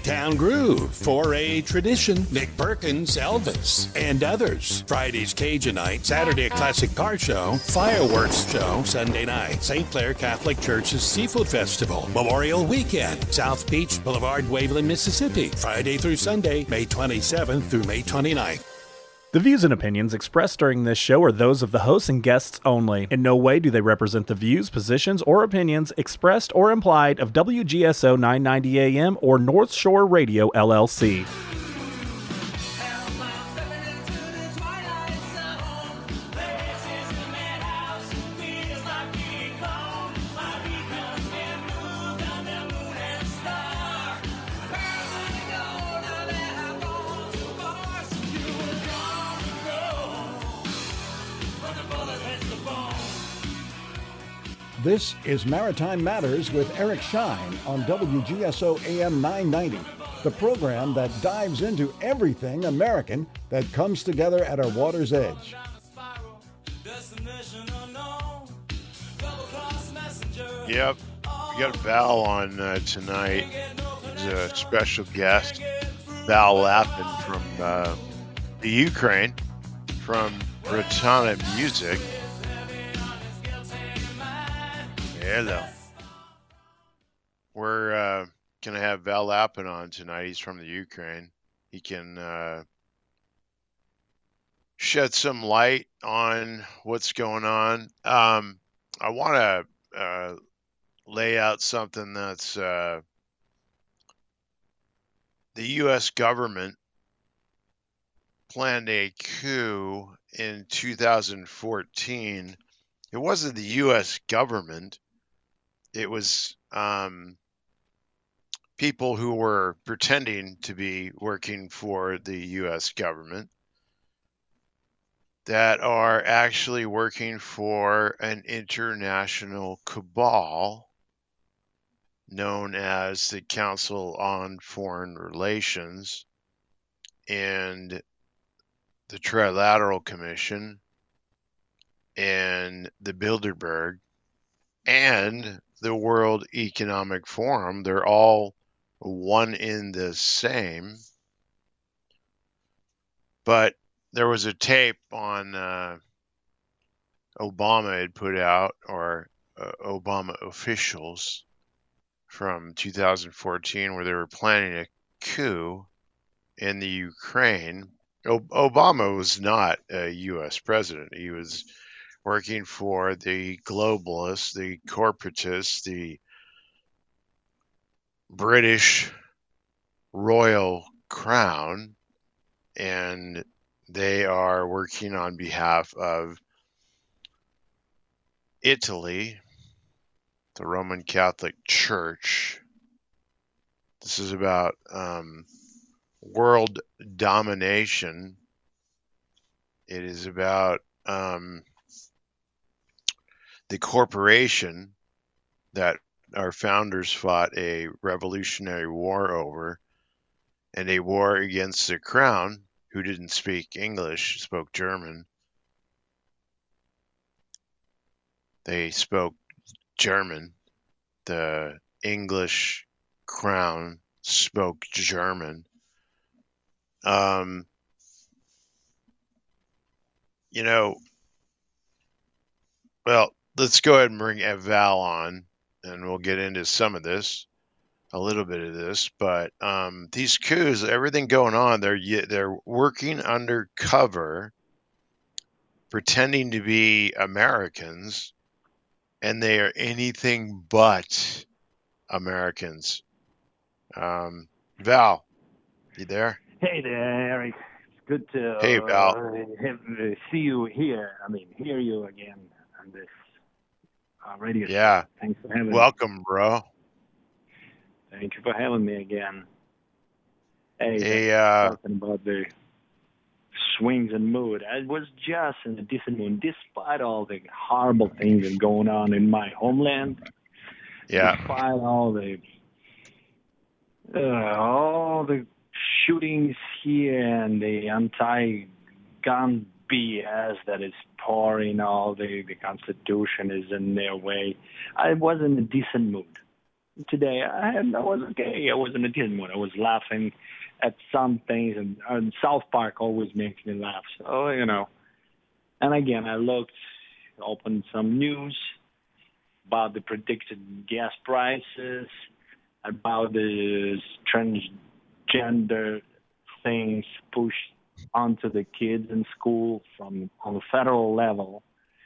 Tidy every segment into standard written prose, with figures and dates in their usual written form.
Motown Groove, For a Tradition, Nick Perkins, Elvis, and others. Friday's Cajun Night, Saturday a Classic Car Show, Fireworks Show, Sunday night, St. Clair Catholic Church's Seafood Festival, Memorial Weekend, South Beach Boulevard, Waveland, Mississippi, Friday through Sunday, May 27th through May 29th. The views and opinions expressed during this show are those of the hosts and guests only. In no way do they represent the views, positions, or opinions expressed or implied of WGSO 990 AM or North Shore Radio, LLC. This is Maritime Matters with Eric Shine on WGSO AM 990, the program that dives into everything American that comes together at our water's edge. Yep, we got Val on tonight. He's a special guest, Val Lapin from the Ukraine, from Rotana Music. Hello. We're going to have Val Lapin on tonight. He's from the Ukraine. He can shed some light on what's going on. I want to lay out something that's the U.S. government planned a coup in 2014. It wasn't the U.S. government. It was people who were pretending to be working for the U.S. government that are actually working for an international cabal known as the Council on Foreign Relations and the Trilateral Commission and the Bilderberg and the World Economic Forum. They're all one in the same. But there was a tape on Obama had put out, or Obama officials from 2014, where they were planning a coup in the Ukraine. Obama was not a U.S. president. He was working for the globalists, the corporatists, the British Royal Crown, and they are working on behalf of Italy, the Roman Catholic Church. This is about world domination. It is about the corporation that our founders fought a revolutionary war over, and a war against the crown, who didn't speak English, spoke German. They spoke German. The English crown spoke German. Well, let's go ahead and bring Val on, and we'll get into some of this, a little bit of this. But these coups, everything going on, they're working undercover, pretending to be Americans, and they are anything but Americans. Val, you there? Hey there, Eric. It's good to hey, Val. see you here. Hear you again on this radio yeah. show. Thanks for having me. Welcome, bro. Thank you for having me again. Hey, talking about the swings and mood. I was just in a decent mood, despite all the horrible things that are going on in my homeland. Yeah. Despite all the shootings here and the anti-gun BS that is pouring, all the Constitution is in their way. I was in a decent mood. today. I was okay. I was in a decent mood. I was laughing at some things, and South Park always makes me laugh. So, And again, I opened some news about the predicted gas prices, about the transgender things pushed onto the kids in school on the federal level.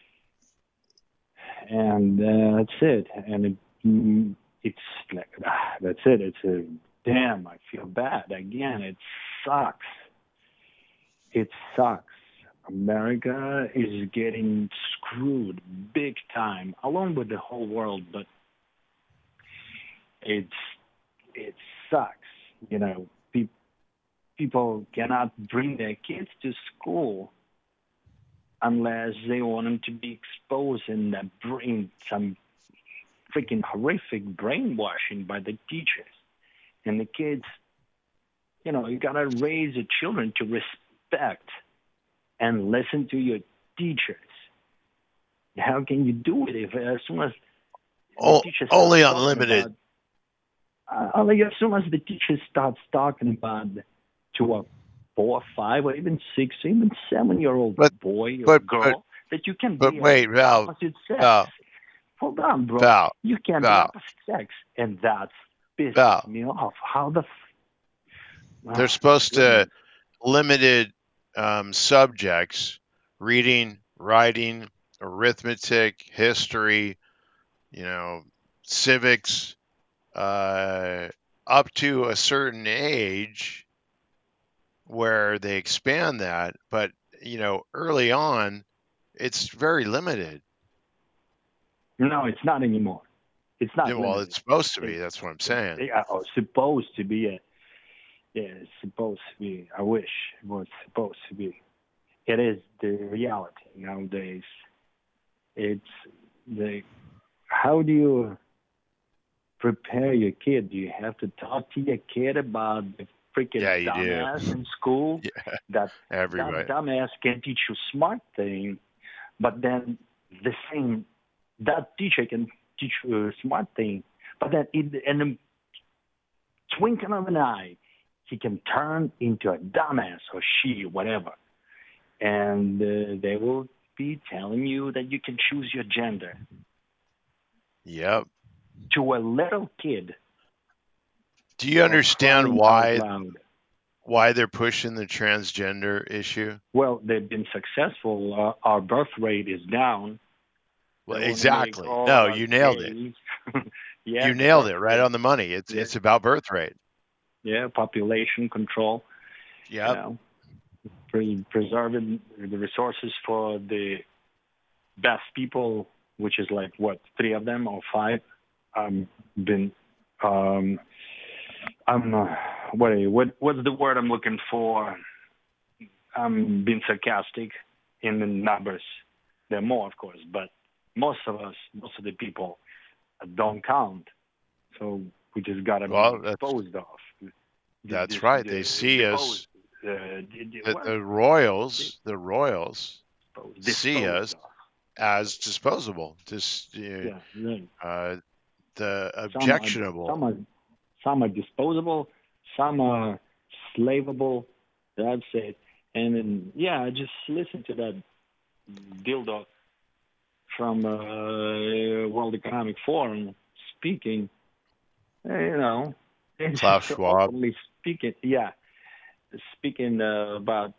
And that's it. And it's like, that's it. It's damn, I feel bad. Again, it sucks. It sucks. America is getting screwed big time, along with the whole world, but it sucks. People cannot bring their kids to school unless they want them to be exposed and bring some freaking horrific brainwashing by the teachers. And the kids, you gotta raise the children to respect and listen to your teachers. How can you do it if as soon as only unlimited? As soon as the teacher starts talking about to a 4, 5, or even 6, even 7-year-old boy or girl that you can be opposite sex. Val, Hold on, bro. Val, you can be opposite sex, and that's pisses me off. How the? They're supposed to limited subjects: reading, writing, arithmetic, history, civics, up to a certain age where they expand that. But, early on, it's very limited. No, it's not anymore. It's not. Well, it's supposed to be. That's what I'm saying. Supposed to be. It's supposed to be. I wish it was supposed to be. It is the reality nowadays. How do you prepare your kid? Do you have to talk to your kid about the freaking dumbass in school? Yeah. That dumbass can teach you smart thing, but then that teacher can teach you a smart thing, but then in the twinkling of an eye, he can turn into a dumbass or she, whatever. And they will be telling you that you can choose your gender. Yep. To a little kid. Do you understand why they're pushing the transgender issue? Well, they've been successful. Our birth rate is down. Well, exactly. No, you nailed it. Yeah, you nailed it right on the money. It's about birth rate. Yeah, population control. Yeah. Preserving the resources for the best people, which is 3 of them or 5. What's the word I'm looking for? I'm being sarcastic in the numbers. There are more, of course, but most of the people don't count. So we just got to be disposed of. That's right. They see us. The royals see us as disposable. The objectionable. Some are disposable. Some are slaveable. That's it. And then, I just listened to that dildo from World Economic Forum speaking. Klaus Schwab. Speaking about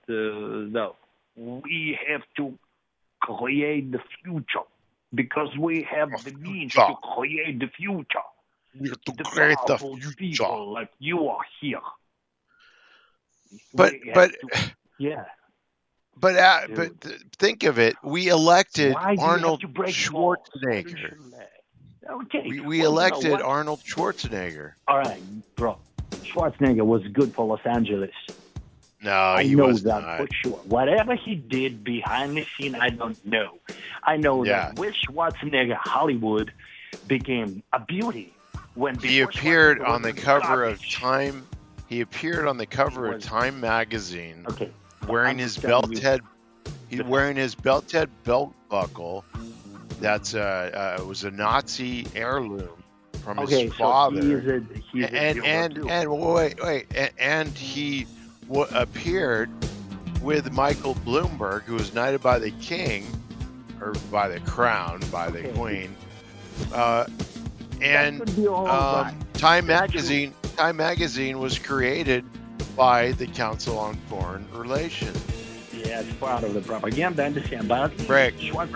we have to create the future because we have the means to create the future. We have to create the future. People like you are here. But think of it. We elected Arnold Schwarzenegger. Okay. We elected Arnold Schwarzenegger. All right, bro. Schwarzenegger was good for Los Angeles. No, he was not. I know that for sure. Whatever he did behind the scene, I don't know. I know that with Schwarzenegger, Hollywood became a beauty. When he appeared on the cover of Time. He appeared on the cover of Time magazine, wearing his belt head. Wearing his belt head belt buckle. That's it was a Nazi heirloom from his father. And he appeared with Michael Bloomberg, who was knighted by the king, or by the crown, by the queen. Time Magazine was created by the Council on Foreign Relations. Yeah, it's part of the propaganda. I understand, but Break.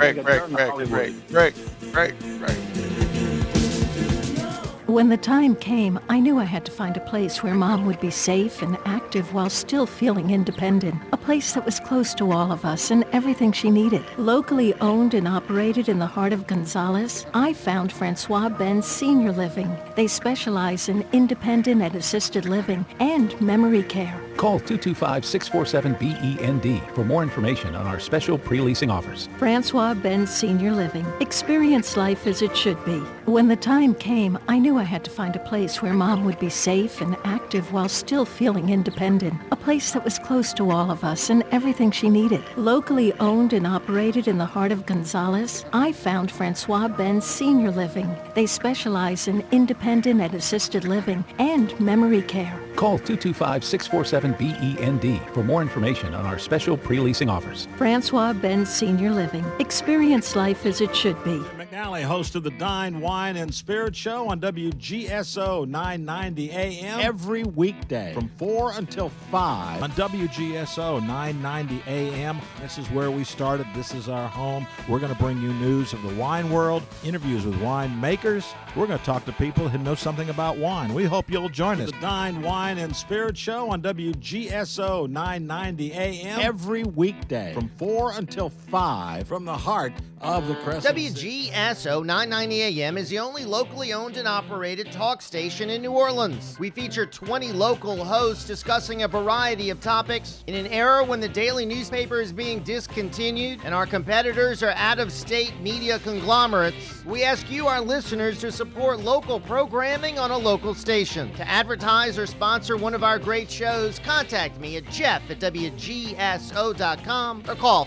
When the time came, I knew I had to find a place where Mom would be safe and active while still feeling independent. A place that was close to all of us and everything she needed. Locally owned and operated in the heart of Gonzales, I found Francois Benz Senior Living. They specialize in independent and assisted living and memory care. Call 225-647-BEND for more information on our special pre-leasing offers. Francois Benz Senior Living. Experience life as it should be. When the time came, I knew I had to find a place where Mom would be safe and active while still feeling independent. A place that was close to all of us and everything she needed. Locally owned and operated in the heart of Gonzales, I found Francois Benz Senior Living. They specialize in independent and assisted living and memory care. Call 225-647-BEND for more information on our special pre-leasing offers. Francois Benz Senior Living. Experience life as it should be. McNally, host of the Dine, Wine, and Spirit Show on WGSO 990 AM every weekday from 4 until 5 on WGSO 990 AM. This is where we started. This is our home. We're going to bring you news of the wine world, interviews with wine makers. We're going to talk to people who know something about wine. We hope you'll join us. The Dine, Wine, and Spirit Show on WGSO 990 AM every weekday from 4 until 5 from the heart of the Crescent WGSO 990 AM is the only locally owned and operated talk station in New Orleans. We feature 20 local hosts discussing a variety of topics. In an era when the daily newspaper is being discontinued and our competitors are out-of-state media conglomerates, we ask you, our listeners, to support local programming on a local station. To advertise or sponsor one of our great shows, contact me at jeff@wgso.com or call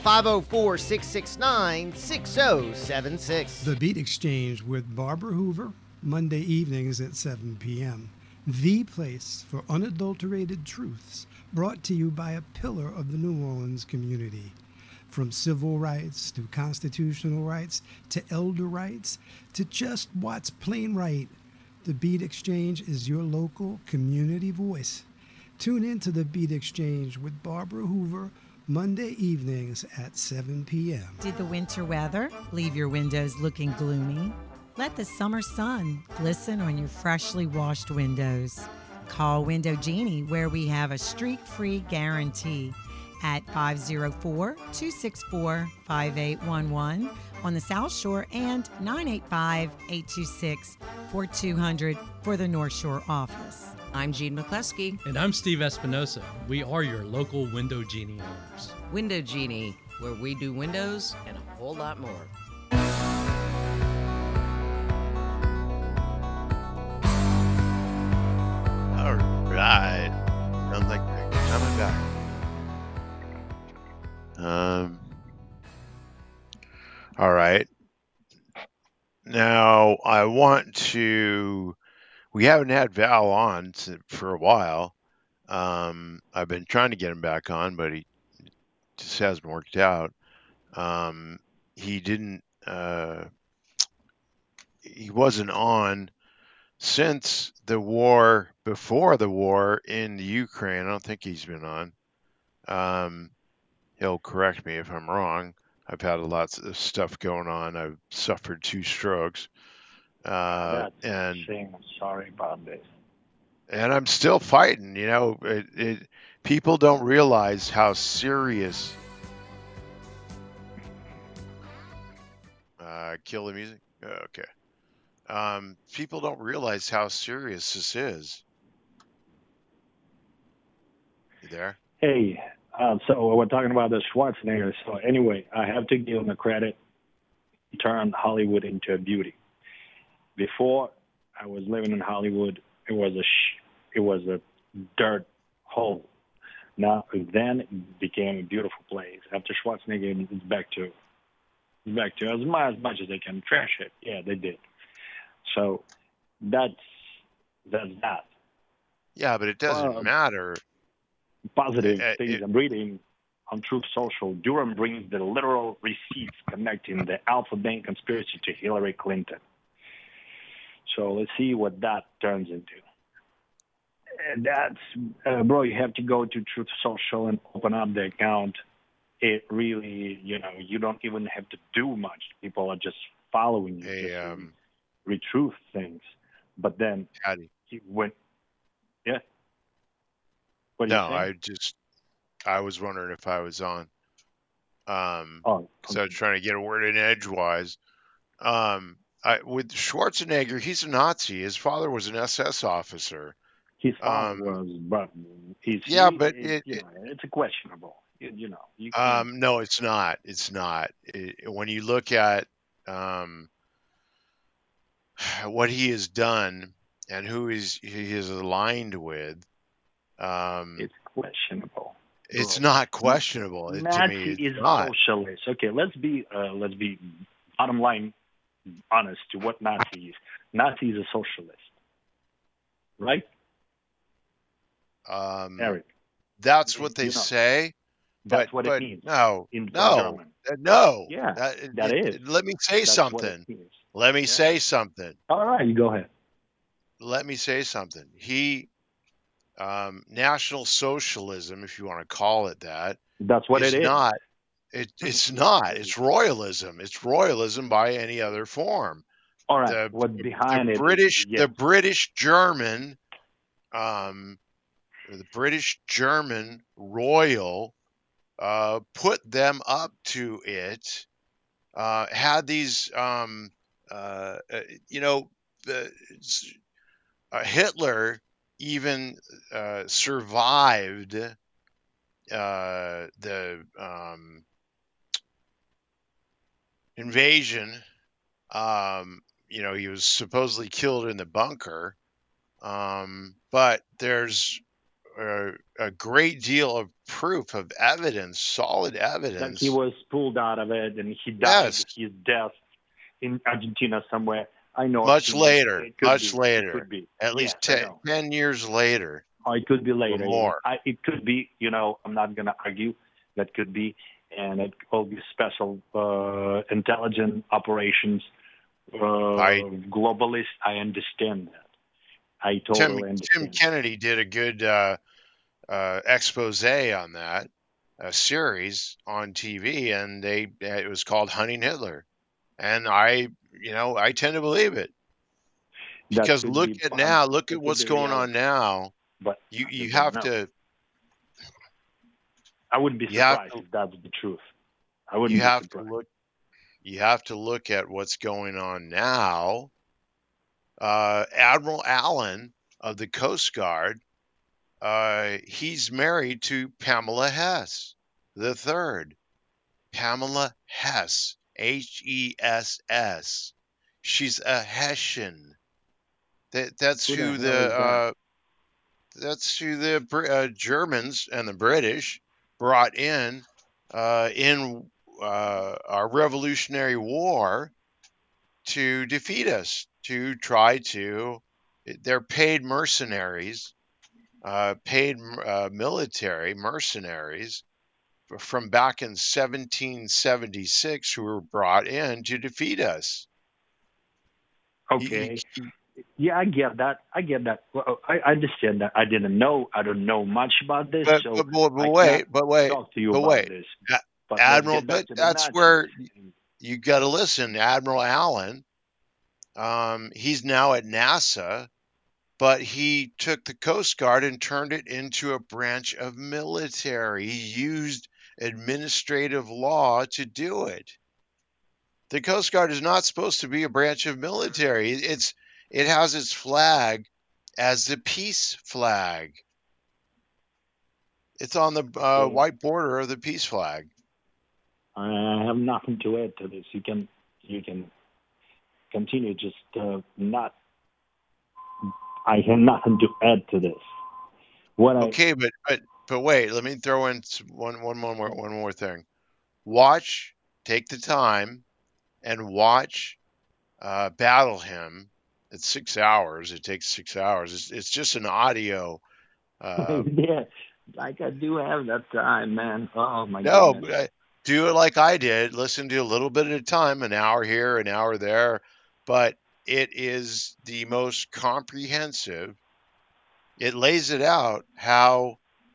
504-669-6076. The Beat Exchange with Barbara Hoover, Monday evenings at 7 p.m. The place for unadulterated truths, brought to you by a pillar of the New Orleans community. From civil rights to constitutional rights to elder rights to just what's plain right, the Beat Exchange is your local community voice. Tune in to the Beat Exchange with Barbara Hoover, Monday evenings at 7 p.m. Did the winter weather leave your windows looking gloomy? Let the summer sun glisten on your freshly washed windows. Call Window Genie, where we have a streak-free guarantee at 504-264-5811 on the South Shore and 985-826-4200 for the North Shore office. I'm Jean McCleskey. And I'm Steve Espinosa. We are your local Window Genie owners. Window Genie, where we do windows and a whole lot more. All right. Sounds like they're coming back. All right. Now I want to. We haven't had Val on for a while. I've been trying to get him back on, but he just hasn't worked out. He didn't. He wasn't on since the war. Before the war in the Ukraine, I don't think he's been on. He'll correct me if I'm wrong. I've had lots of stuff going on. I've suffered 2 strokes. I'm sorry about this. And I'm still fighting. You know, people don't realize how serious. Kill the music. Okay. People don't realize how serious this is. You there? Hey, so we're talking about the Schwarzenegger. So anyway, I have to give him the credit. He turned Hollywood into a beauty. Before I was living in Hollywood, it was a dirt hole. Now then it became a beautiful place. After Schwarzenegger, it's back to as much as they can trash it. Yeah, they did. So That's that. Yeah, but it doesn't matter. Positive things I'm reading on Truth Social. Durham brings the literal receipts connecting the Alpha Bank conspiracy to Hillary Clinton. So let's see what that turns into. That's, bro, you have to go to Truth Social and open up the account. It really, you don't even have to do much. People are just following you, retruth things. But then, yeah. What no, I was wondering if I was on. So I was trying to get a word in edgewise. With Schwarzenegger, he's a Nazi. His father was an SS officer. His father was, but it's a questionable. No, it's not. It's not. When you look at what he has done and who he is aligned with, it's questionable. It's not questionable. Nazi is socialist. Okay, let's be bottom line honest to what Nazi is. Nazi is a socialist, right? Eric, that's what they say. That's what it means. No. Yeah, that is. Let me say something. Let me say something. All right, you go ahead. Let me say something. National Socialism, if you want to call it that. That's what it is. It's not. It's royalism. It's royalism by any other form. All right. What's behind it? The British German, royal, put them up to it. Had these, Hitler even survived the invasion. He was supposedly killed in the bunker, but there's a great deal of proof, of evidence, solid evidence. That he was pulled out of it and he died his death in Argentina somewhere. I know. Much later. At least 10 years later. Oh, it could be later. More. It could be, I'm not going to argue. That could be. And it could be special intelligence operations, globalist. I understand that. I totally understand. Tim Kennedy did a good expose on that, a series on TV, and it was called Hunting Hitler. And I tend to believe it. Because look at what's going on now. But you have to. I wouldn't be surprised if that's the truth. I wouldn't. You have to look at what's going on now. Admiral Allen of the Coast Guard, he's married to Pamela Hess III. Pamela Hess, Hess. She's a Hessian. That's who the Germans and the British brought in our Revolutionary War to defeat us, to try to. They're paid mercenaries, military mercenaries from back in 1776 who were brought in to defeat us. Okay. Yeah, I get that. Well, I understand that. I don't know much about this. But wait. Talk to you about this. Admiral, but that's where you got to listen. Admiral Allen, he's now at NASA, but he took the Coast Guard and turned it into a branch of military. He used administrative law to do it. The Coast Guard is not supposed to be a branch of military. It has its flag as the peace flag. It's on the white border of the peace flag. I have nothing to add to this. You can continue. Just not. I have nothing to add to this. Okay, but wait. Let me throw in one more thing. Take the time, and watch Battle Hymn It's 6 hours. It takes 6 hours. It's just an audio. Yeah, like I do have that time, man. Oh my No, goodness. do it like I did. Listen to a little bit at a time, an hour here, an hour there. But it is the most comprehensive. It lays it out how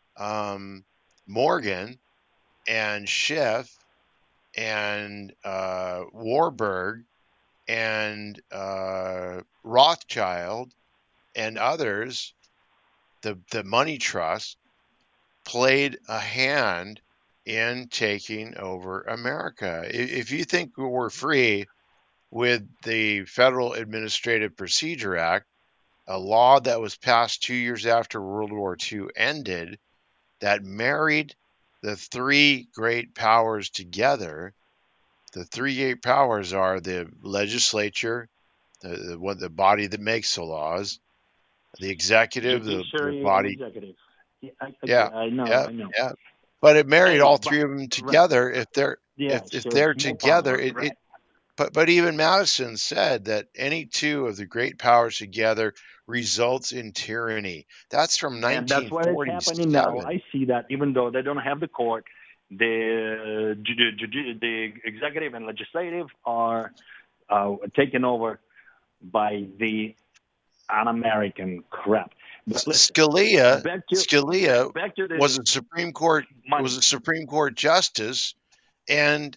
Morgan and Schiff and Warburg and Rothschild and others, the money trust, played a hand in taking over America. If you think we're free with the Federal Administrative Procedure Act, a law that was passed 2 years after World War II ended, that married the three great powers together. The three great powers are the legislature, the body that makes the laws, the executive, the body. Executive. I know. But it married all three of them together. Right. If they're together, right. But even Madison said that any two of the great powers together results in tyranny. That's from 1947. And that's what is happening now. I see that even though they don't have the court, the executive and legislative are taken over by the un-American crap. Scalia was a Supreme Court justice, and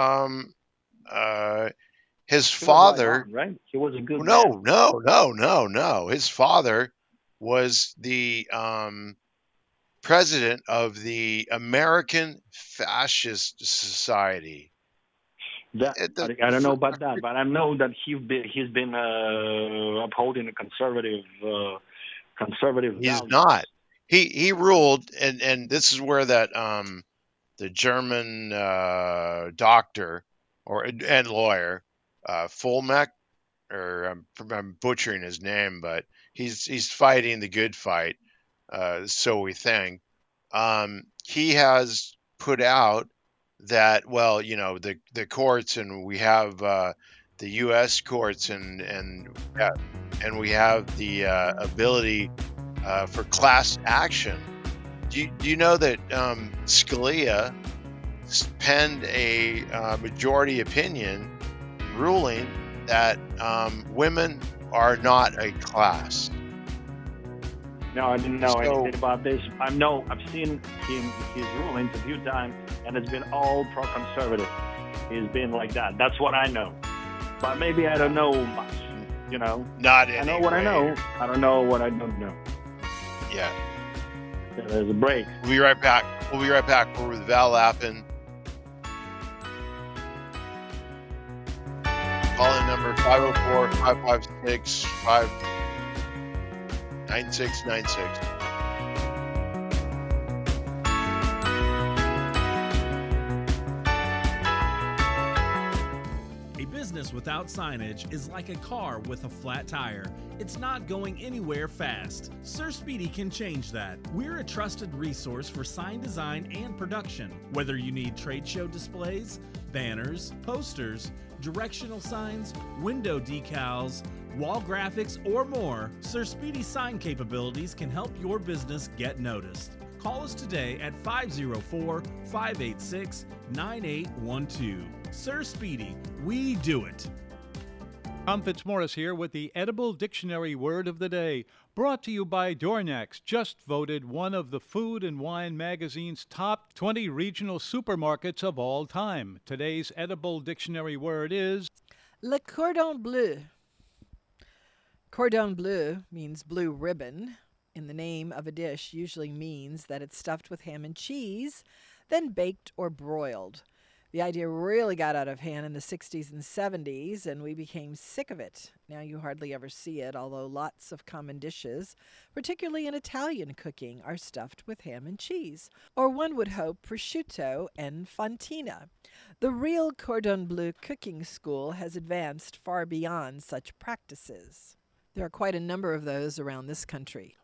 his father, right? He was a good no. His father was the president of the American Fascist Society. I don't know about that, but I know that he's been upholding a conservative. He's values. not. He ruled, and this is where that the German doctor and lawyer Fulmeck, or I'm butchering his name, but he's fighting the good fight, so we think. He has put out that, well, the courts, and we have the U.S. courts, and we have the ability for class action. Do you know that Scalia penned a majority opinion ruling that women are not a class? No, I didn't know anything about this. I've seen his rulings a few times, and it's been all pro-conservative. He's been like that. That's what I know. But maybe I don't know much, Not I know what I know. I don't know what I don't know. Yeah. So there's a break. We'll be right back. We're with Val Lappin. Call-in number 504-556-9696. Business without signage is like a car with a flat tire. It's not going anywhere fast. Sir Speedy can change that. We're a trusted resource for sign design and production. Whether you need trade show displays, banners, posters, directional signs, window decals, wall graphics, or more, Sir Speedy's sign capabilities can help your business get noticed. Call us today at 504-586-9812. Sir Speedy, we do it. Tom Fitzmaurice here with the Edible Dictionary Word of the Day, brought to you by Dornax, just voted one of the Food and Wine magazine's top 20 regional supermarkets of all time. Today's Edible Dictionary word is Le cordon bleu. Cordon bleu means blue ribbon. In the name of a dish usually means that it's stuffed with ham and cheese, then baked or broiled. The idea really got out of hand in the 60s and 70s, and we became sick of it. Now you hardly ever see it, although lots of common dishes, particularly in Italian cooking, are stuffed with ham and cheese, or one would hope prosciutto and fontina. The real cordon bleu cooking school has advanced far beyond such practices. There are quite a number of those around this country.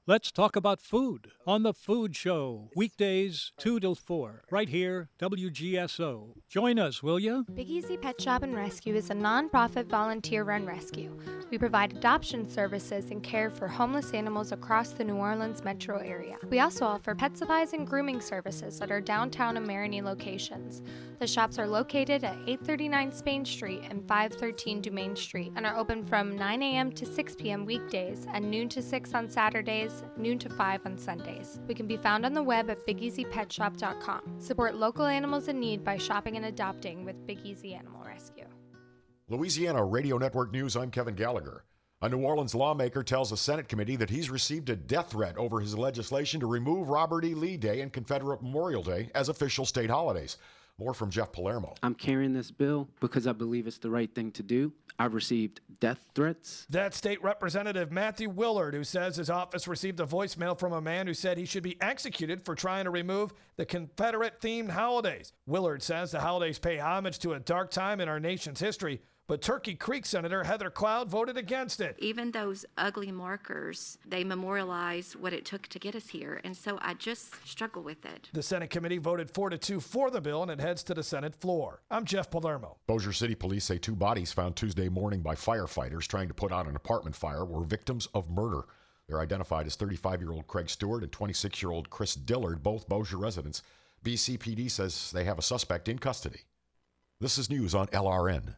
Let's talk about food on The Food Show, weekdays 2 till 4, right here, WGSO. Join us, will you? Big Easy Pet Shop and Rescue is a non-profit volunteer-run rescue. We provide adoption services and care for homeless animals across the New Orleans metro area. We also offer pet supplies and grooming services at our downtown and Marigny locations. The shops are located at 839 Spain Street and 513 Dumaine Street and are open from 9 a.m. to 6 p.m. weekdays and noon to 6 on Saturdays, noon to 5 on Sundays. We can be found on the web at BigEasyPetShop.com. Support local animals in need by shopping and adopting with Big Easy Animal Rescue. Louisiana Radio Network News, I'm Kevin Gallagher. A New Orleans lawmaker tells a Senate committee that he's received a death threat over his legislation to remove Robert E. Lee Day and Confederate Memorial Day as official state holidays. More from Jeff Palermo. I'm carrying this bill because I believe it's the right thing to do. I've received death threats. That's State Representative Matthew Willard, who says his office received a voicemail from a man who said he should be executed for trying to remove the Confederate-themed holidays. Willard says the holidays pay homage to a dark time in our nation's history, but Turkey Creek Senator Heather Cloud voted against it. Even those ugly markers, they memorialize what it took to get us here, and so I just struggle with it. The Senate committee voted 4-2 for the bill, and it heads to the Senate floor. I'm Jeff Palermo. Bossier City police say 2 bodies found Tuesday morning by firefighters trying to put out an apartment fire were victims of murder. They're identified as 35-year-old Craig Stewart and 26-year-old Chris Dillard, both Bossier residents. BCPD says they have a suspect in custody. This is news on LRN.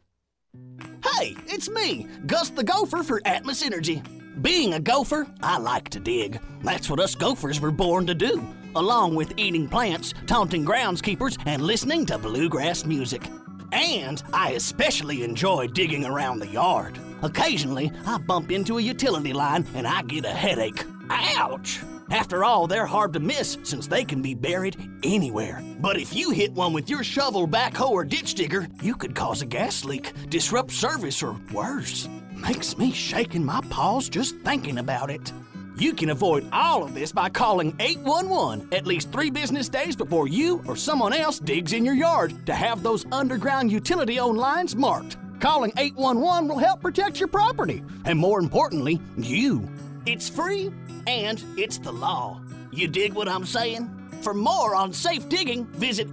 Hey, it's me, Gus the Gopher for Atmos Energy. Being a gopher, I like to dig. That's what us gophers were born to do, along with eating plants, taunting groundskeepers, and listening to bluegrass music. And I especially enjoy digging around the yard. Occasionally, I bump into a utility line and I get a headache. Ouch! After all, they're hard to miss since they can be buried anywhere. But if you hit one with your shovel, backhoe, or ditch digger, you could cause a gas leak, disrupt service, or worse. Makes me shake in my paws just thinking about it. You can avoid all of this by calling 811 at least 3 business days before you or someone else digs in your yard to have those underground utility-owned lines marked. Calling 811 will help protect your property, and more importantly, you. It's free, and it's the law. You dig what I'm saying? For more on safe digging, visit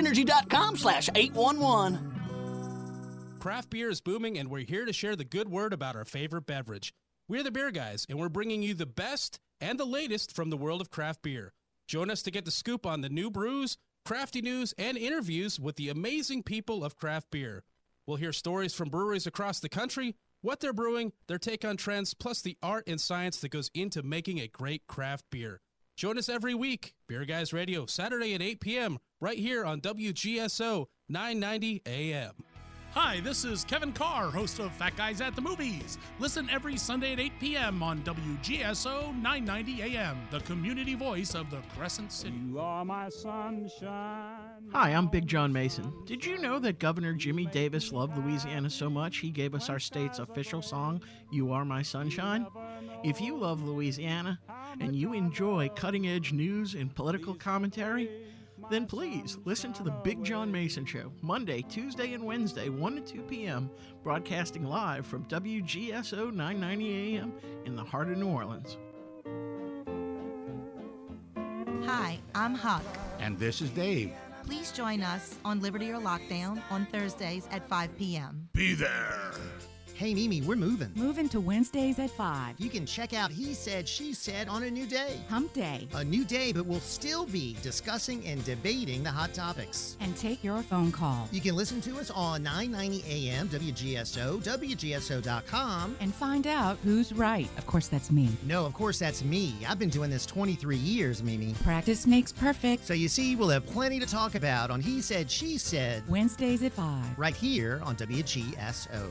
atmosenergy.com/811. Craft beer is booming, and we're here to share the good word about our favorite beverage. We're the Beer Guys, and we're bringing you the best and the latest from the world of craft beer. Join us to get the scoop on the new brews, crafty news, and interviews with the amazing people of craft beer. We'll hear stories from breweries across the country, what they're brewing, their take on trends, plus the art and science that goes into making a great craft beer. Join us every week, Beer Guys Radio, Saturday at 8 p.m., right here on WGSO 990 AM. Hi, this is Kevin Carr, host of Fat Guys at the Movies. Listen every Sunday at 8 p.m. on WGSO 990 AM, the community voice of the Crescent City. You are my sunshine. Hi, I'm Big John Mason. Did you know that Governor Jimmy Davis loved Louisiana so much he gave us our state's official song, You Are My Sunshine? If you love Louisiana and you enjoy cutting-edge news and political commentary, then please listen to the Big John Mason Show, Monday, Tuesday, and Wednesday, 1 to 2 p.m., broadcasting live from WGSO 990 AM in the heart of New Orleans. Hi, I'm Huck. And this is Dave. Please join us on Liberty or Lockdown on Thursdays at 5 p.m. Be there. Hey, Mimi, we're moving. Moving to Wednesdays at 5. You can check out He Said, She Said on a new day. Hump Day. A new day, but we'll still be discussing and debating the hot topics. And take your phone call. You can listen to us on 990 AM, WGSO, WGSO.com. And find out who's right. Of course, that's me. No, of course, that's me. I've been doing this 23 years, Mimi. Practice makes perfect. So you see, we'll have plenty to talk about on He Said, She Said. Wednesdays at 5. Right here on WGSO.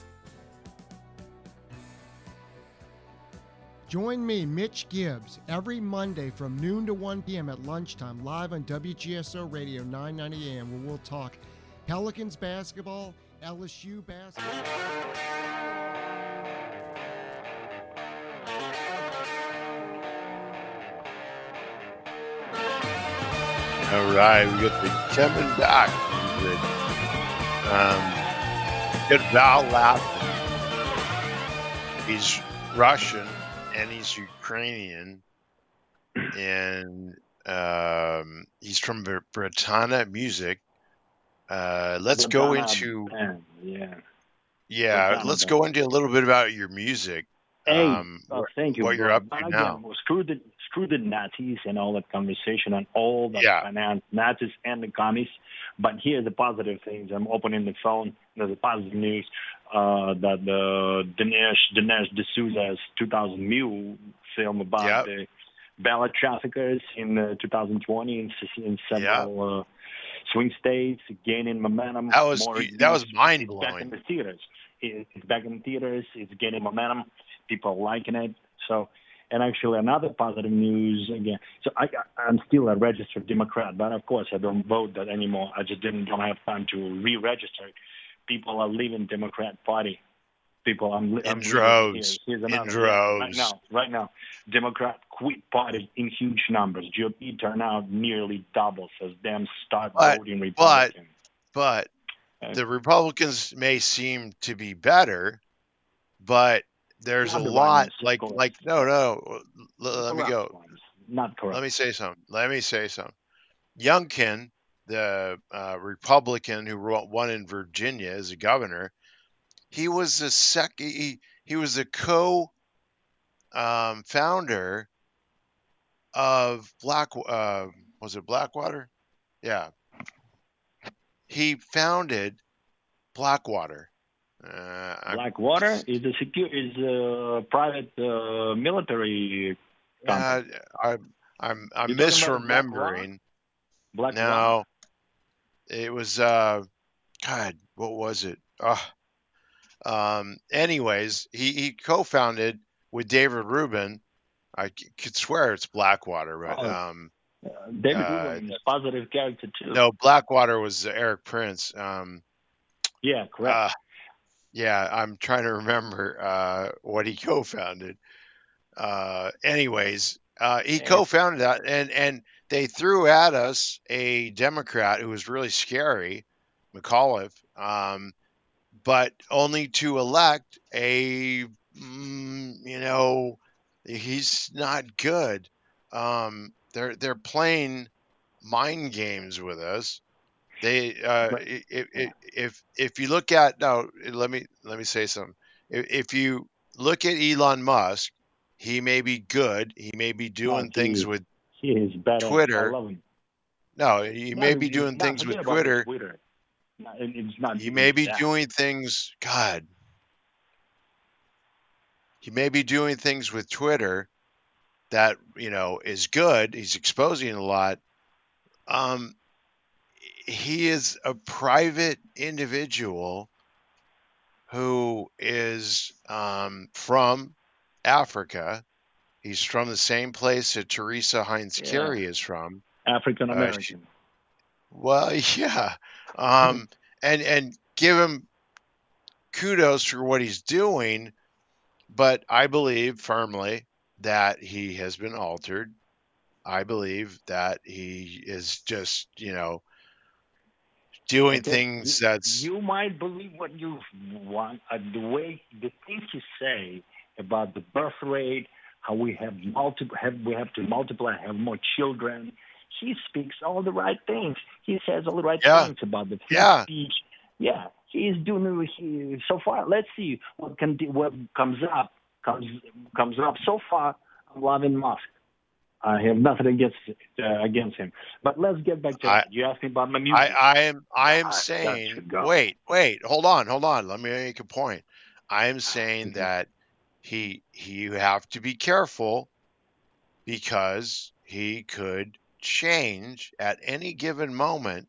Join me, Mitch Gibbs, every Monday from noon to 1 p.m. at lunchtime, live on WGSO Radio 990 AM, where we'll talk Pelicans basketball, LSU basketball. All right, we got the Kevin back. Good Val laughing. He's Russian and he's Ukrainian, and he's from Britannia Music. Let's go into let's go into a little bit about your music. Thank you. What you're up to now. Screw the Nazis and all that conversation on all the finance Nazis and the communists. But here's the positive things. I'm opening the phone. There's a positive news that the Dinesh D'Souza's 2000 Mule film about the ballot traffickers in 2020 in several swing states gaining momentum. That was mind blowing. It's back in the theaters. It's back in the theaters. It's gaining momentum. People are liking it. So, and actually another positive news again. So I'm still a registered Democrat, but of course I don't vote that anymore. I just don't have time to re-register. People are leaving Democrat Party. People, I'm in droves. Here's another. Right now, Democrat quit party in huge numbers. GOP turnout nearly doubles as them start voting Republican. But the Republicans may seem to be better, but there's a lot like no. Let me go. Not correct. Let me say something. Youngkin, the Republican who won in Virginia as a governor, he was the he was the co-founder of was it Blackwater? Yeah. He founded Blackwater. Blackwater is a private military company. I'm misremembering. Blackwater. It was God. What was it? Anyways, he co-founded with David Rubin. I could swear it's Blackwater, but David Rubin is a positive character too. No, Blackwater was Eric Prince. Yeah, correct. Yeah, I'm trying to remember what he co-founded. Anyways, he co-founded that, and they threw at us a Democrat who was really scary, McAuliffe, but only to elect a, he's not good. They're playing mind games with us. They if you look at let me say something. If you look at Elon Musk, he may be good. He may be doing things with Twitter. I love him. No, he may be doing things with Twitter. It's not. He may be doing things. God. He may be doing things with Twitter that is good. He's exposing a lot. He is a private individual who is from Africa. He's from the same place that Teresa Heinz Kerry is from. African American. Well, yeah. And give him kudos for what he's doing, but I believe firmly that he has been altered. I believe that he is just, doing things that's... You might believe what you want. The things you say about the birth rate, how we have to multiply, have more children. He speaks all the right things. He says all the right things about the free speech. Yeah, he's doing so far. Let's see what comes up. So far, I'm loving Musk. I have nothing against him. But let's get back to that. You asked me about my music. I am saying. Wait. Hold on. Let me make a point. I am saying that you have to be careful because he could change at any given moment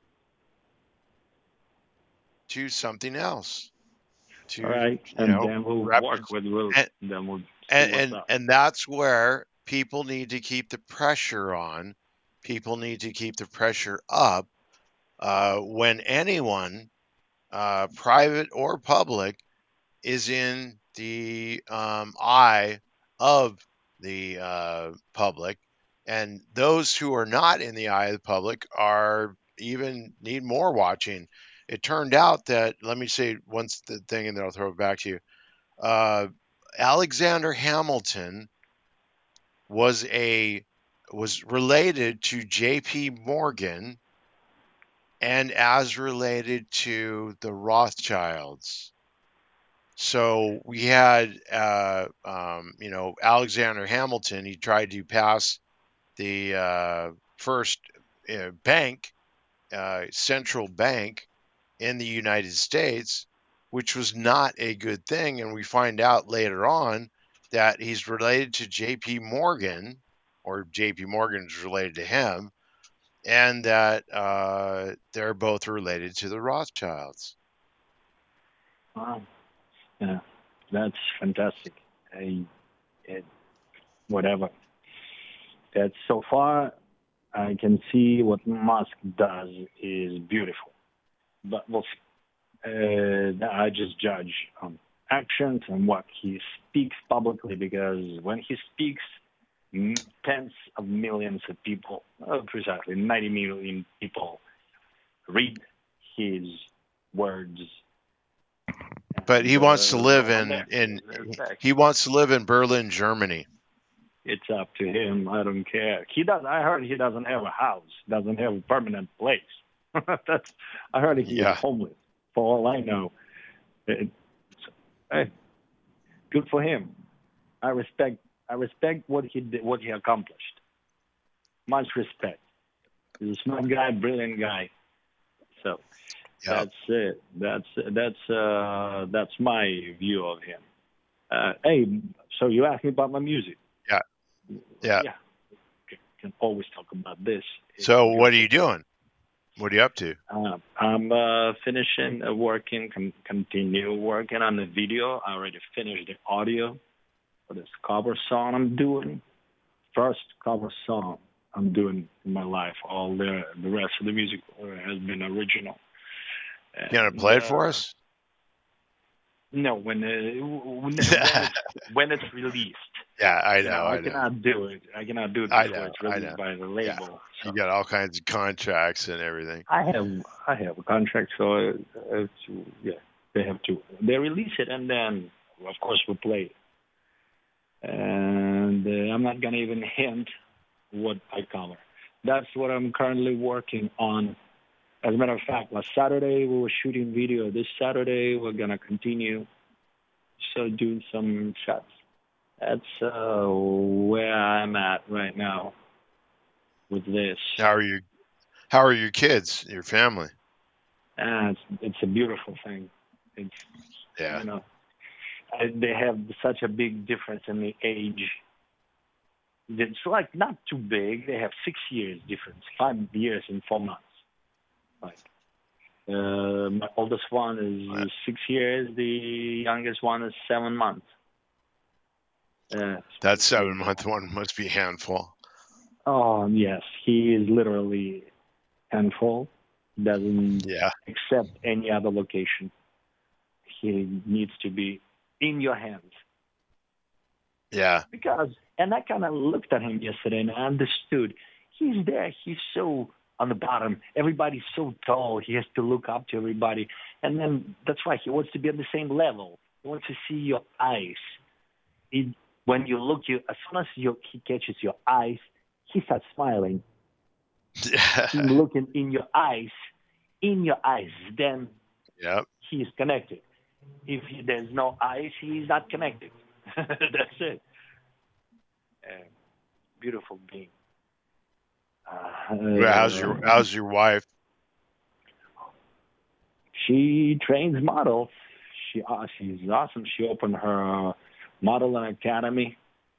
to something else. All right, then we'll work with and that's where people need to keep the pressure on. People need to keep the pressure up when anyone, private or public, is in the eye of the public. And those who are not in the eye of the public need more watching. It turned out that, let me say one thing and then I'll throw it back to you. Alexander Hamilton was a was related to J.P. Morgan and as related to the Rothschilds. So we had, Alexander Hamilton. He tried to pass the first bank, central bank in the United States, which was not a good thing. And we find out later on that he's related to J.P. Morgan, or J.P. Morgan is related to him, and that they're both related to the Rothschilds. Wow. Yeah, that's fantastic. Whatever. That's so far, I can see what Musk does is beautiful. But I just judge on actions and what he speaks publicly, because when he speaks, tens of millions of people, precisely 90 million people, read his words. But he wants to live he wants to live in Berlin, Germany. It's up to him. I don't care. I heard he doesn't have a house, doesn't have a permanent place. I heard he's homeless. For all I know, hey, good for him. I respect what he did, what he accomplished. Much respect. He's a smart guy, brilliant guy. So. That's it. That's my view of him. Hey, so you asked me about my music. Yeah. Can always talk about this. So what are you doing? What are you up to? I'm finishing continue working on the video. I already finished the audio for this cover song I'm doing. First cover song I'm doing in my life. All the rest of the music has been original. You want to play it for us? No, when it's released. Yeah, I know. I cannot do it. I cannot do it before it's released by the label. Yeah. So. You got all kinds of contracts and everything. I have a contract, so they have to. They release it, and then of course we play it. And I'm not gonna even hint what I cover. That's what I'm currently working on. As a matter of fact, last Saturday we were shooting video. This Saturday we're gonna continue, doing some shots. That's where I'm at right now with this. How are your kids? Your family? It's a beautiful thing. They have such a big difference in the age. It's like not too big. They have 6 years difference, 5 years and 4 months. My oldest one is 6 years. The youngest one is 7 months. That 7-month one must be a handful. Oh yes, he is literally handful. Doesn't accept any other location. He needs to be in your hands. Yeah. And I kind of looked at him yesterday and I understood. He's there. He's so on the bottom. Everybody's so tall. He has to look up to everybody. And then that's why he wants to be on the same level. He wants to see your eyes. When you look, as soon as he catches your eyes, he starts smiling. He's looking in your eyes, then he's connected. If there's no eyes, he's not connected. That's it. Beautiful being. How's your wife? She trains models. She's awesome. She opened her modeling academy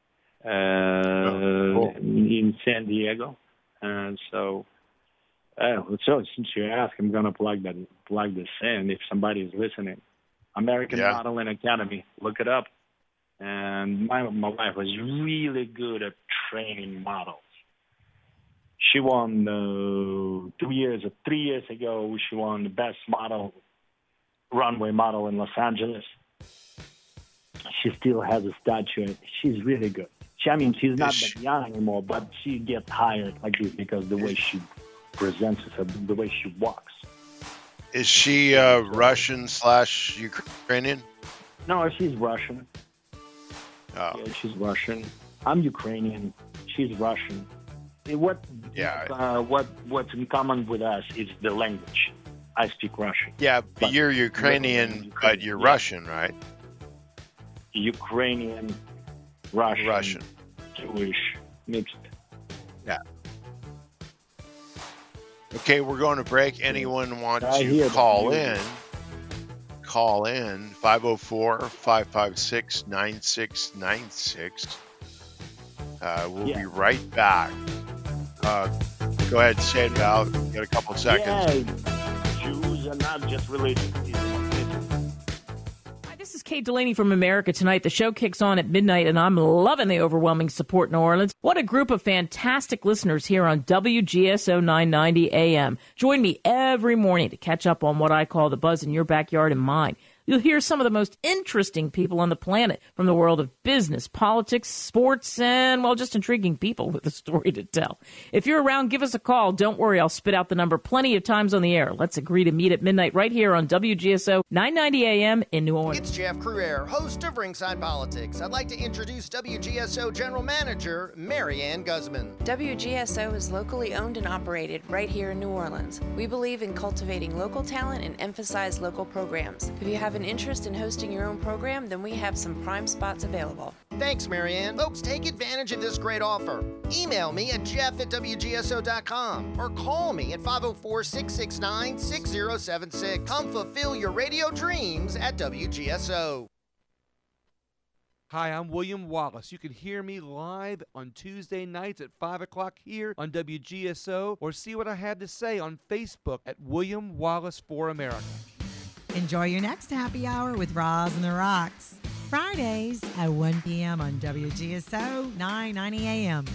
in San Diego, and so since you asked, I'm gonna plug this in. If somebody's listening, American Modeling Academy, look it up. And my wife was really good at training models. She won 3 years ago. She won the best runway model in Los Angeles. She still has a statue. She's really good. She's not that young anymore, but she gets hired like this because the way she presents herself, the way she walks. Is she Russian/Ukrainian? No, she's Russian. Oh. Yeah, she's Russian. I'm Ukrainian. She's Russian. What's in common with us is the language. I speak Russian. Yeah, but you're Ukrainian, but you're Russian, right? Ukrainian, Russian, Jewish, mixed. Yeah. Okay, we're going to break. Anyone want I to hear call that. in? Call in 504-556-9696. We'll be right back. Go ahead, say it, Val. You got a couple seconds. Yeah, Jews are not just religious. Hi, this is Kate Delaney from America Tonight. The show kicks on at midnight, and I'm loving the overwhelming support in New Orleans. What a group of fantastic listeners here on WGSO 990 AM. Join me every morning to catch up on what I call the buzz in your backyard and mine. You'll hear some of the most interesting people on the planet from the world of business, politics, sports, and, well, just intriguing people with a story to tell. If you're around, give us a call. Don't worry, I'll spit out the number plenty of times on the air. Let's agree to meet at midnight right here on WGSO 990 AM in New Orleans. It's Jeff Cruere, host of Ringside Politics. I'd like to introduce WGSO General Manager Marianne Guzman. WGSO is locally owned and operated right here in New Orleans. We believe in cultivating local talent and emphasize local programs. If you have an interest in hosting your own program, then we have some prime spots available. Thanks, Marianne. Folks, take advantage of this great offer. Email me at jeff@wgso.com or call me at 504-669-6076. Come fulfill your radio dreams at WGSO. Hi, I'm William Wallace. You can hear me live on Tuesday nights at 5 o'clock here on WGSO, or see what I have to say on Facebook at William Wallace for America. Enjoy your next happy hour with Roz and the Rocks. Fridays at 1 p.m. on WGSO 990 AM.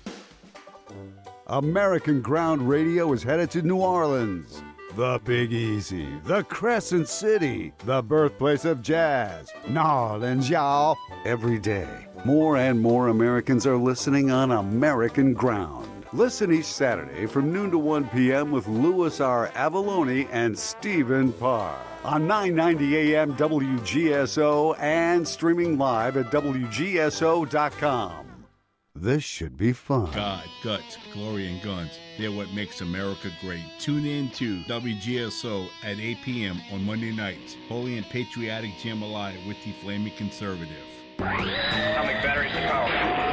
American Ground Radio is headed to New Orleans. The Big Easy, the Crescent City, the birthplace of jazz. New Orleans, y'all. Every day, more and more Americans are listening on American Ground. Listen each Saturday from noon to 1 p.m. with Louis R. Avalone and Stephen Parr on 990 AM WGSO and streaming live at WGSO.com. This should be fun. God, guts, glory, and guns. They're what makes America great. Tune in to WGSO at 8 p.m. on Monday nights. Holy and patriotic jambalaya with the Flaming Conservative. Atomic batteries to power.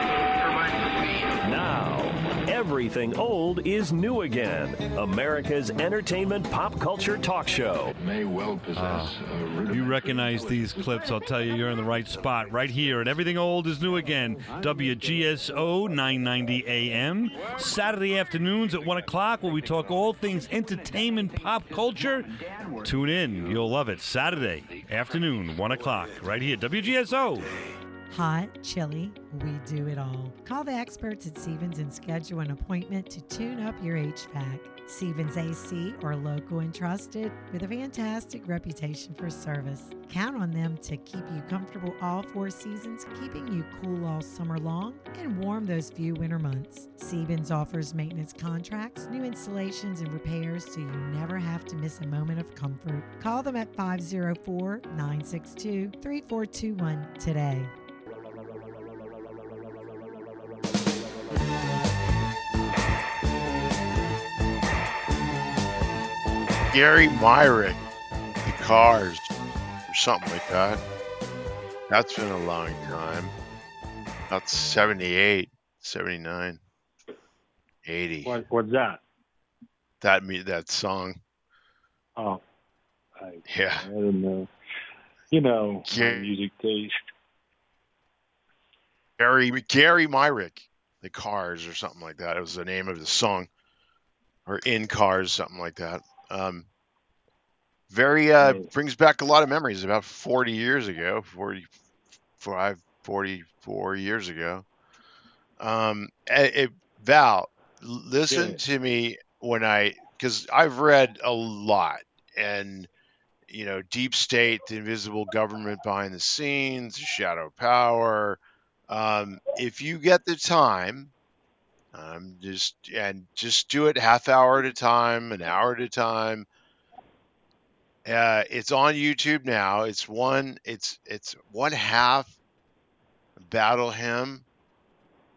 Now, everything old is new again. America's entertainment pop culture talk show. May well possess you recognize these clips, I'll tell you, you're in the right spot. Right here, and everything old is new again. WGSO 990 AM. Saturday afternoons at 1 o'clock where we talk all things entertainment pop culture. Tune in. You'll love it. Saturday afternoon, 1 o'clock, right here. WGSO. Hot, chilly, we do it all. Call the experts at Stevens and schedule an appointment to tune up your HVAC. Stevens AC are local and trusted with a fantastic reputation for service. Count on them to keep you comfortable all 4 seasons, keeping you cool all summer long and warm those few winter months. Stevens offers maintenance contracts, new installations, and repairs so you never have to miss a moment of comfort. Call them at 504-962-3421 today. Gary Myrick, The Cars, or something like that. That's been a long time. About 78, 79, 80. What's that? That song. Oh, Yeah. I don't know. You know, my music taste. Gary Myrick, The Cars, or something like that. It was the name of the song. Or In Cars, something like that. Brings back a lot of memories. About 40 years ago, 44 years ago. Val, listen to me because I've read a lot, and Deep State, the invisible government behind the scenes, shadow power. If you get the time, just do it half hour at a time, an hour at a time. It's on YouTube now. It's one half battle hymn,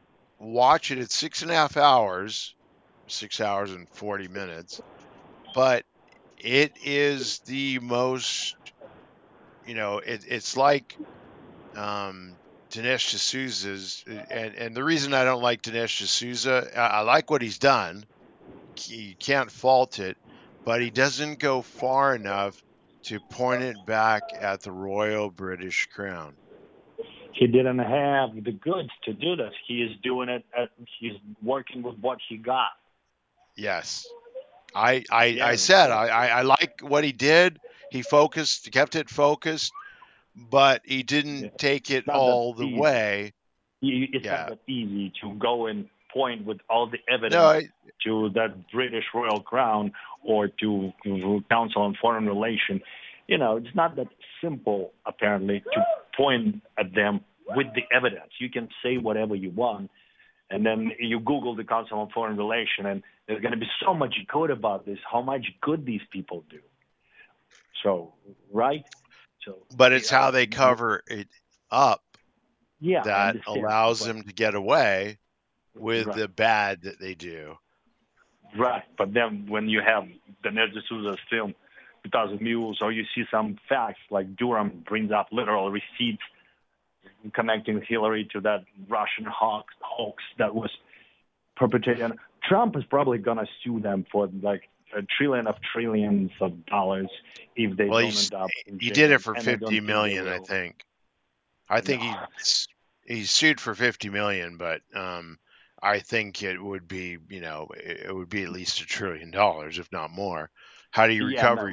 watch it. It's 6.5 hours, 6 hours and 40 minutes, but it is the most, it's like Dinesh D'Souza's, and the reason I don't like Dinesh D'Souza, I like what he's done. You can't fault it, but he doesn't go far enough to point it back at the Royal British Crown. He didn't have the goods to do this. He is doing it. He's working with what he got. Yes. I said I like what he did. He kept it focused, but he didn't take it all the way. It's not that easy to go and point with all the evidence to that British Royal Crown or to Council on Foreign Relations. It's not that simple, apparently, to point at them with the evidence. You can say whatever you want, and then you Google the Council on Foreign Relations, and there's going to be so much good about this, how much good these people do. So, right? But it's how they cover it up that allows but, them to get away with the bad that they do. Right. But then when you have the Dinesh D'Souza's film, 2000 Mules, or you see some facts like Durham brings up literal receipts connecting Hillary to that Russian hoax that was perpetrated. Trump is probably going to sue them for like trillions of dollars if they don't end up in jail. He did it for $50 million, I think. I think he sued for $50 million, but I think it would be, it would be at least $1 trillion, if not more. How do you recover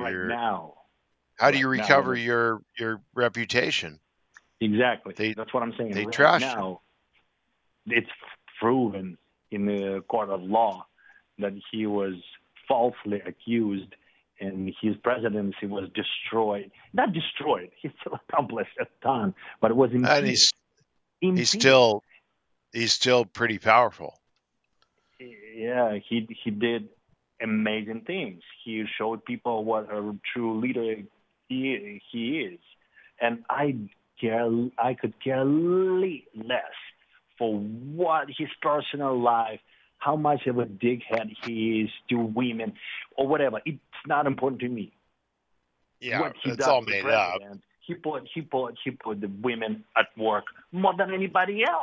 your reputation? Exactly. That's what I'm saying. They trashed him. Now, it's proven in the court of law that he was falsely accused and his presidency was destroyed. Not destroyed. He still accomplished a ton, but it was impeached. And he's still pretty powerful. Yeah, he did amazing things. He showed people what a true leader he is. And I could care less for what his personal life, how much of a dickhead he is to women or whatever. It's not important to me. Yeah, what he it's does all as made president, up. He put the women at work more than anybody else.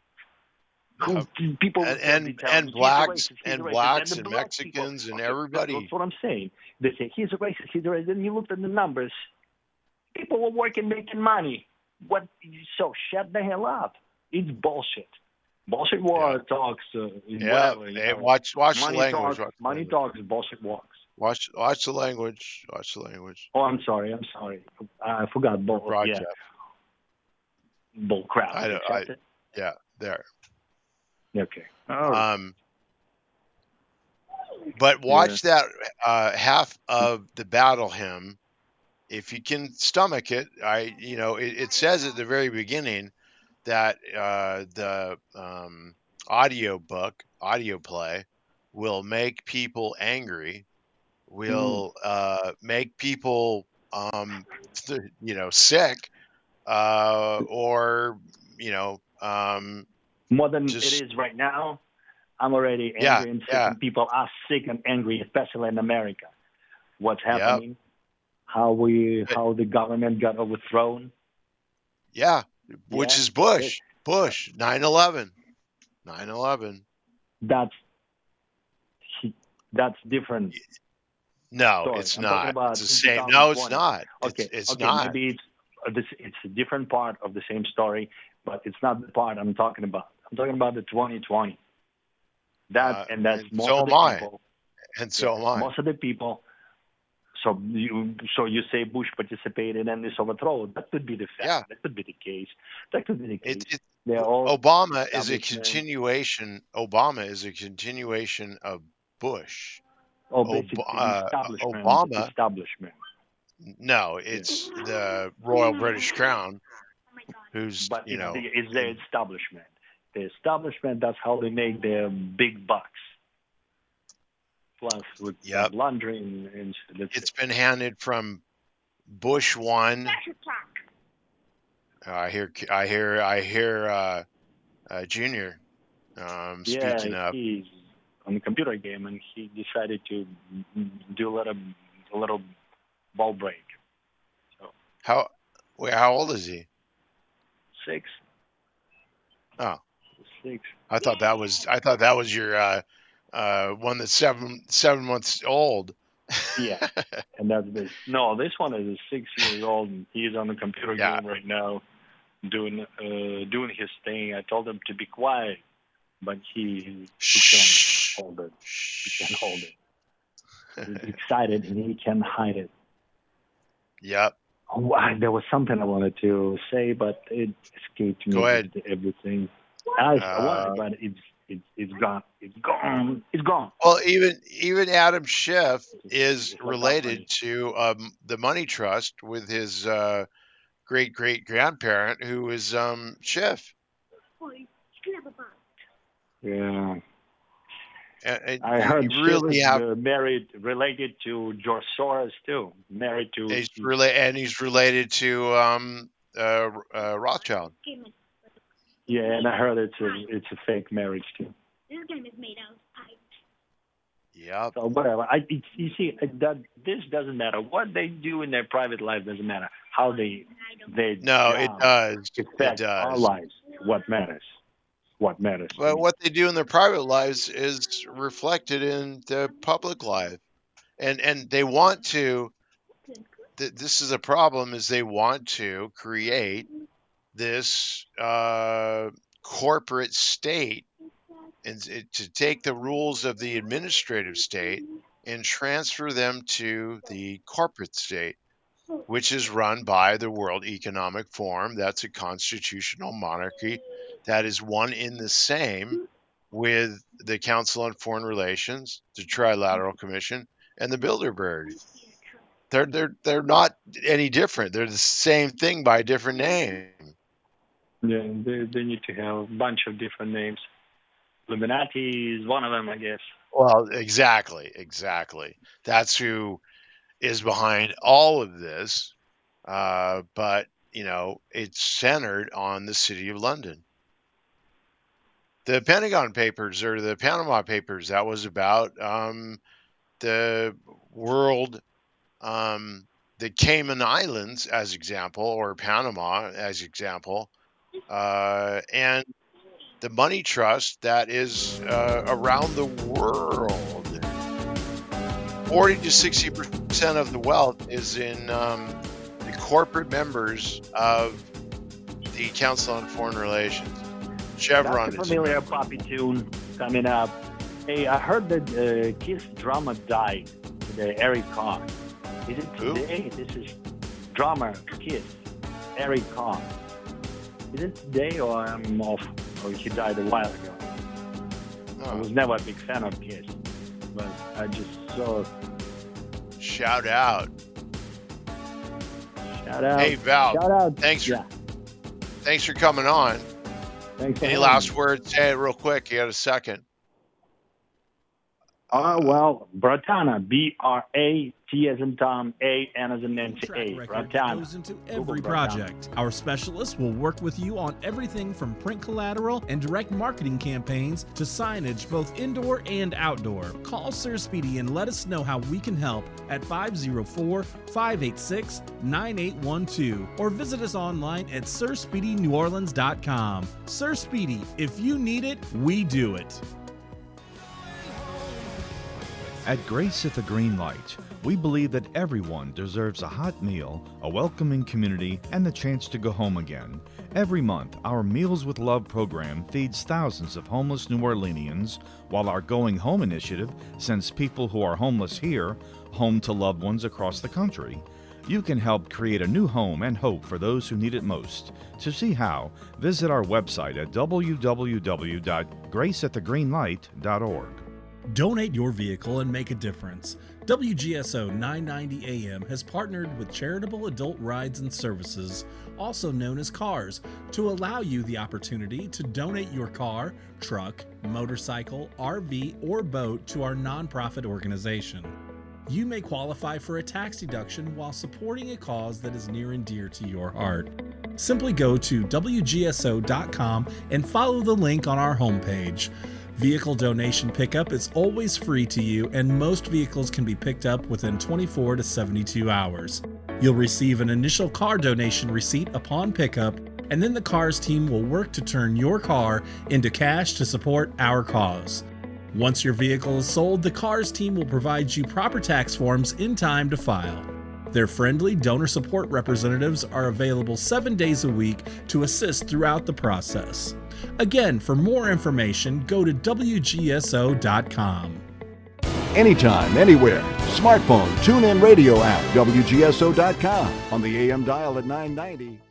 People and blacks and Mexicans people. and everybody. That's what I'm saying. They say he's a racist. He's a racist. Then you looked at the numbers. People were working, making money. What? So shut the hell up. It's bullshit. Bullshit war talks. Watch the language. Money talks. Bullshit walks. Watch the language. Watch the language. Oh, I'm sorry. I forgot bull. Yeah. Bull crap. Yeah. There. Okay. But watch that half of the battle hymn, if you can stomach it. It says at the very beginning that the audio play will make people angry, will make people sick, or more than it is right now. I'm already angry and sick, and people are sick and angry, especially in America. What's happening? How the government got overthrown? Yeah, which is Bush. 9/11. 9/11. That's different. No, story. it's I'm not. It's the same. No, it's not. Okay, it's not. Maybe it's a different part of the same story, but it's not the part I'm talking about. I'm talking about the 2020. That's most of the people. And so am I. Most of the people. So you say Bush participated in this overthrow? That could be the fact. Yeah. That could be the case. That could be the case. Obama is a continuation. Obama is a continuation of Bush. Basically, Obama. Establishment. No, it's the Royal British Crown, who's it's the establishment. The establishment. That's how they make their big bucks. Plus with laundering and it's been handed from Bush 1. I hear Junior. speaking up. He's on the computer game, and he decided to do a little ball break. So How old is he? 6. Oh, 6. I thought that was your one that's seven months old. Yeah, and that's this. No, this one is 6 years old, and he's on the computer game right now, doing his thing. I told him to be quiet, but he can't hold it. He can't hold it. He's excited, and he can't hide it. Yep. Oh, there was something I wanted to say, but it escaped me. Go ahead. Everything. I wanted, but it's gone. It's gone. It's gone. Well, even Adam Schiff is related to the Money Trust with his great grandparent, who is Schiff. Yeah. And I heard really related to George Soros too. Married to. He's related to Rothschild. Yeah, and I heard it's a fake marriage too. This game is made out of pipes. Yep. So whatever. You see, this doesn't matter. What they do in their private life doesn't matter. How they No, it does. affect our lives. What matters. What matters. But what they do in their private lives is reflected in the public life, and they want to. This is a problem. Is they want to create this corporate state, and to take the rules of the administrative state and transfer them to the corporate state, which is run by the World Economic Forum. That's a constitutional monarchy that is one in the same with the Council on Foreign Relations, the Trilateral Commission, and the Bilderberg. They're not any different. They're the same thing by a different name. Yeah, they need to have a bunch of different names. Illuminati is one of them, I guess. Well, exactly. That's who is behind all of this. But, it's centered on the City of London. The Pentagon Papers, or the Panama Papers, that was about the world, the Cayman Islands as example, or Panama as example, and the money trust that is around the world. 40 to 60% of the wealth is in the corporate members of the Council on Foreign Relations. Chevron. That's a familiar poppy tune coming up. Hey, I heard that Kiss drummer died, Eric Carr. Is it today? This is drummer Kiss, Eric Carr. Is it today, or I'm off? Or he died a while ago? I was never a big fan of Kiss, but I just saw. Shout out. Shout out. Hey Val. Shout out. Thanks for coming on. Thanks. Any last words? Say it real quick. You got a second. Well, Bratana, B-R-A-T as in Tom, A-N as in Nancy, A. Bratana. Goes into every project. Our specialists will work with you on everything from print collateral and direct marketing campaigns to signage, both indoor and outdoor. Call Sir Speedy and let us know how we can help at 504-586-9812 or visit us online at SirSpeedyNewOrleans.com. Sir Speedy, if you need it, we do it. At Grace at the Green Light, we believe that everyone deserves a hot meal, a welcoming community, and the chance to go home again. Every month, our Meals with Love program feeds thousands of homeless New Orleanians, while our Going Home initiative sends people who are homeless here home to loved ones across the country. You can help create a new home and hope for those who need it most. To see how, visit our website at www.graceatthegreenlight.org. Donate your vehicle and make a difference. WGSO 990 AM has partnered with Charitable Adult Rides and Services, also known as CARS, to allow you the opportunity to donate your car, truck, motorcycle, RV, or boat to our nonprofit organization. You may qualify for a tax deduction while supporting a cause that is near and dear to your heart. Simply go to WGSO.com and follow the link on our homepage. Vehicle donation pickup is always free to you, and most vehicles can be picked up within 24 to 72 hours. You'll receive an initial car donation receipt upon pickup, and then the CARS team will work to turn your car into cash to support our cause. Once your vehicle is sold, the CARS team will provide you proper tax forms in time to file. Their friendly donor support representatives are available 7 days a week to assist throughout the process. Again, for more information, go to WGSO.com. Anytime, anywhere. Smartphone, TuneIn Radio app, WGSO.com. On the AM dial at 990.